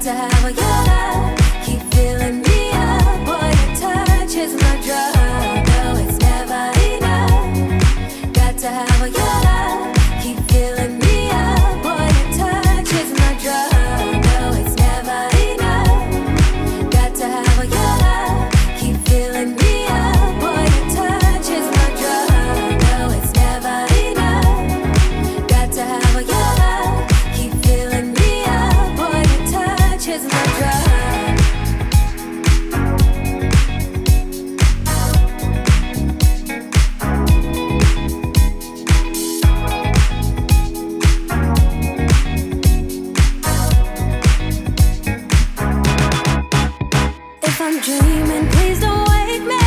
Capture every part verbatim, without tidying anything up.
to have a your love. Keep filling me up. Boy, your touch is my drug. No, it's never enough. Got to have a your love. Keep filling me up. Boy, your touch is my drug. No, it's never enough. Got to have a your love. Keep filling me up. Boy, your touch is my drug. No, it's never enough. Got to have a your love. Keep filling me up. Boy, your touch is my drug. If I'm dreaming, please don't wake me.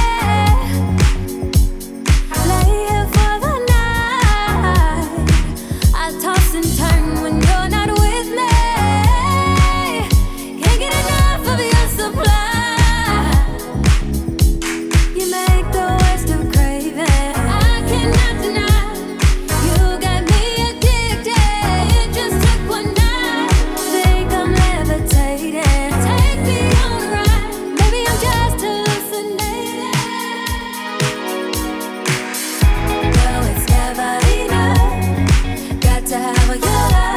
Lay here for the night. I toss and turn when you're not with me. Can't get enough of your supply. You make the worst of craving. I cannot deny. You got me addicted. It just took one night. Think I'm levitating. Take me on a ride. Maybe I'm just hallucinating. No, it's never enough. Got to have a your love.